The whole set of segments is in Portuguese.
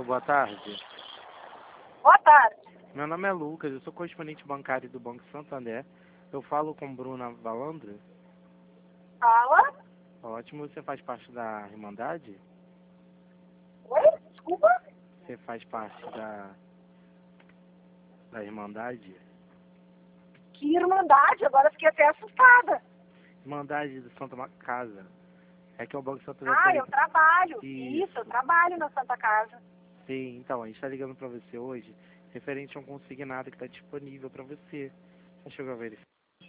Alô, boa tarde. Boa tarde. Meu nome é Lucas, eu sou correspondente bancário do Banco Santander. Eu falo com Bruna Valandro. Fala. Ótimo, você faz parte da Irmandade? Oi? Desculpa? Você faz parte da Irmandade? Que irmandade? Agora fiquei até assustada. Irmandade do Santa Casa. É que é o Banco Santander... Eu trabalho. Isso. Eu trabalho na Santa Casa. Sim, então, a gente está ligando para você hoje, referente a um consignado que está disponível para você. Você chegou a verificar?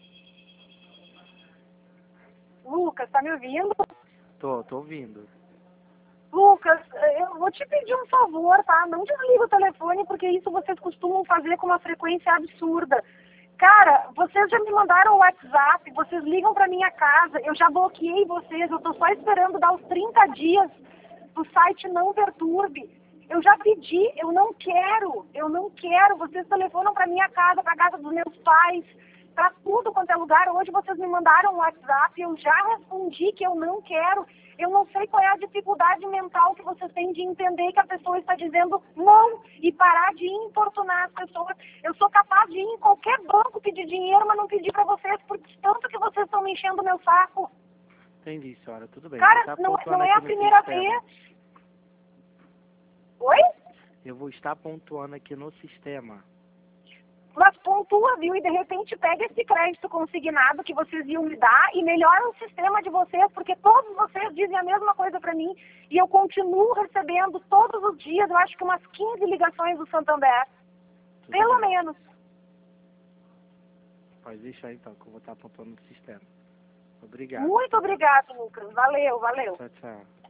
Lucas, tá me ouvindo? Tô ouvindo. Lucas, eu vou te pedir um favor, tá? Não desliga o telefone, porque isso vocês costumam fazer com uma frequência absurda. Cara, vocês já me mandaram o WhatsApp, vocês ligam pra minha casa, eu já bloqueei vocês, eu tô só esperando dar os 30 dias do site Não Perturbe. Eu já pedi, eu não quero, vocês telefonam pra minha casa, pra casa dos meus pais, pra tudo quanto é lugar. Hoje vocês me mandaram um WhatsApp, eu já respondi que eu não quero. Eu não sei qual é a dificuldade mental que vocês têm de entender que a pessoa está dizendo não e parar de importunar as pessoas. Eu sou capaz de ir em qualquer banco pedir dinheiro, mas não pedir para vocês, por tanto que vocês estão me enchendo o meu saco. Entendi, senhora, tudo bem. Cara, não é a primeira vez. Oi? Eu vou estar pontuando aqui no sistema. Mas pontua, viu? E de repente pega esse crédito consignado que vocês iam me dar e melhora o sistema de vocês, porque todos vocês dizem a mesma coisa para mim e eu continuo recebendo todos os dias, eu acho que umas 15 ligações do Santander. Pelo menos. Pode deixar então, que eu vou estar pontuando no sistema. Obrigado. Muito obrigado, Lucas. Valeu. Tchau, tchau.